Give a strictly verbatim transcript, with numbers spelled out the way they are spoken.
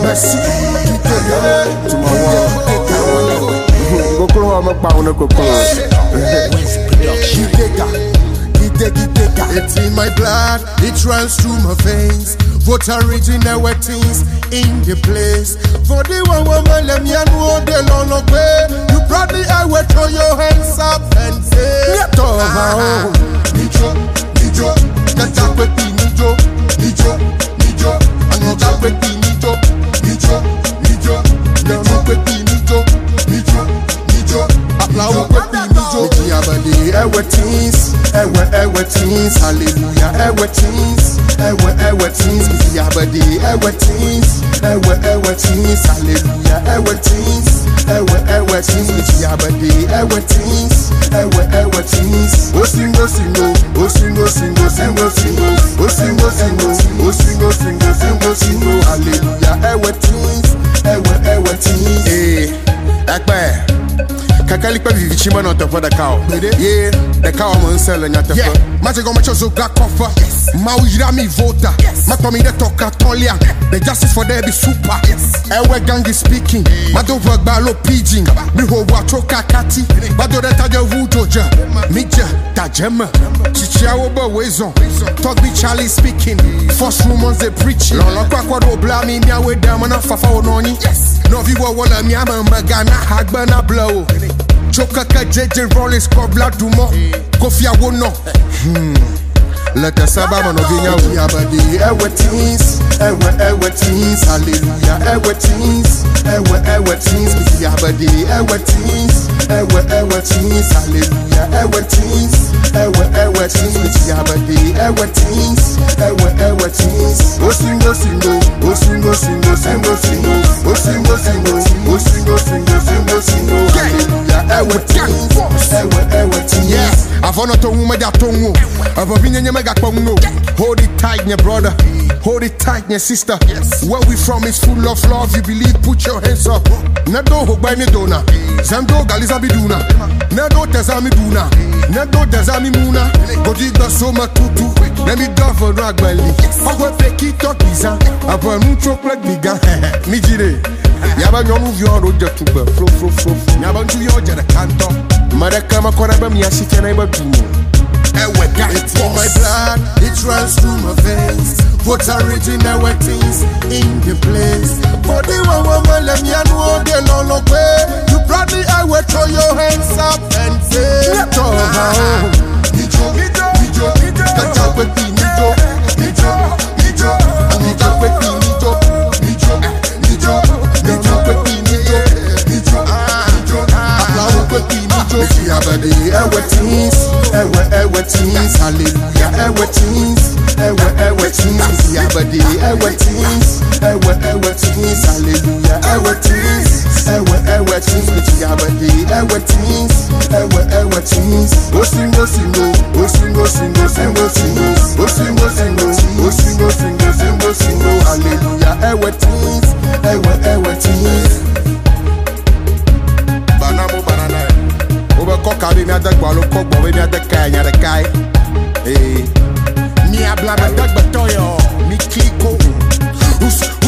Merci. To my wall. Kokoro ama pa una kokoro. It's in my blood, it runs through my veins. Vote original wettings in the place. For the one woman, let me know the long way. You proudly I will throw your hands up and say, Ah, Nijo, Nijo, Nata Kweti Nijo, Nijo, Nijo, Nata Kweti Nijo, Nijo, Nijo, Nata Kweti Nijo, Nijo, Nijo, Applaud Kweti Nijo. Nijiabadi, ewe teens, ewe ewe teens, hallelujah, ewe teens, ewe ewe teens, Nijiabadi, ewe teens, ewe ewe teens, hallelujah, ewe teens, ewe ewe teens, Nijiabadi, ewe teens, ewe ewe teens. O singo singo, o singo singo, singo singo, o singo singo, o singo singo, singo singo, hallelujah, ewe teens, ewe ewe teens. eh, akpa. Kakali pa vivi chima no topo da cow. Yeah, the cow mo nsel nya topo. Yeah, magic on my choso black offer. Ma ujira mi voter. Ma to me the talk tolia. The justice for there be super. Ewe gangi speaking. Ma do work ba lo pidgin. Mi ho wa choka kati. Ma do the taja wujoja. Mija tajema. Chichia wo ba wezon. Talk be Charlie speaking. First rumors they preaching. Lolo kwa kwa do bla mi mi awe dama na fafa ononi. No viwa wala mi ama magana hagba na blow. Choka ka J J Rollins Kobla Dumo Kofi Awono. Hmm. Let us have a no vinya we abadi. Ewe teens, ewe ewe teens, hallelujah. Ewe teens, ewe ewe teens, we abadi. Ewe teens, ewe ewe teens, hallelujah. Ewe teens, ewe ewe teens, we abadi. Ewe teens, ewe ewe teens. O singo singo, o singo singo, singo singo, o singo singo, o singo singo, singo singo, hallelujah. Ewe teens, ewe ewe teens. Yes, avono to wuma ja tongu. Avobinya nyama. Hold it tight, your brother. Hold it tight, your sister. Yes. Where we from is full of love. You believe, put your hands up. Nado hogba dona. Zando galiza biduna. Nado tezami duna. Nado tezami muna. Godiga soma tutu. Let me go for ragbali. Ogwe peki tokiza. Aba nucho plek biga. Mijire. Yaba nyomu vyoro jetuba. Flo flo flo. Yaba nju yo jere kanto. Mareka makona ba miyashike na iba tumo. It's in my blood, it runs through my veins. What original wettings in the place. For the one woman, let me know the long way. You proudly I will throw your hands up and say, Nijo, Nijo, Nijo, Nijo, Nijo, Nijo, Nijo, Nijo, Nijo, Nijo, Nijo, Nijo, Nijo, Applaud Nijo, Nijiabadi, ewe teens, ewe ewe teens, hallelujah, ewe teens, ewe ewe teens, Nijiabadi, ewe teens, ewe ewe teens, hallelujah, ewe teens, ewe ewe teens, Nijiabadi, ewe teens, ewe ewe teens. O singo singo, o singo singo, singo singo, o singo singo, o singo singo, singo singo, hallelujah, ewe teens, ewe ewe teens. Banamo banana. Over coca, we had the gualo cock, but we had the guy, the guy. Hey, me a blabber, dog, but toyo, me kiko.